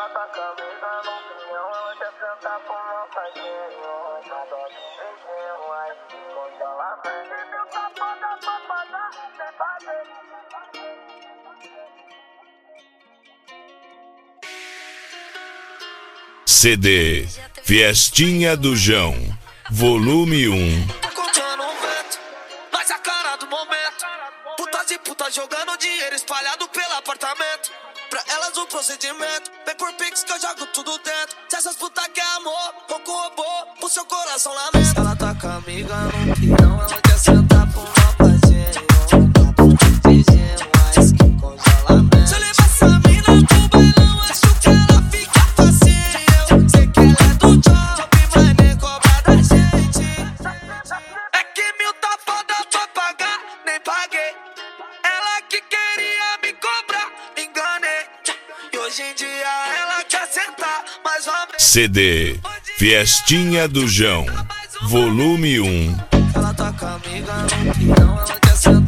Ela tá camisa no pinhão, ela quer sentar com uma faquinha. Nada de beijinho, aí congelamento. E meu safado pra pagar, sem fazer. CD Fiestinha do João, volume 1. Tá contando um vento, mas a cara do momento. Putas e putas jogando dinheiro espalhado pelo apartamento. Pra elas o procedimento, vem por pix que eu jogo tudo dentro. Se essas putas quer amor, pouco robô, pro seu coração lamento. Ela tá com a amiga no peão, ela quer sentar pro uma patinha. Tá por de gelo, mas que congelamento. Se eu levar essa mina pro bailão, acho que ela fica facinho. Eu sei que ela é do job, mas nem cobra da gente. É que mil tá foda pra pagar, nem paguei. Ela que queria me cobrar, enganei. E hoje em dia ela quer sentar, mas vai. CD Fiestinha do João, volume 1. Ela tá com a amiga no peão, ela quer sentar.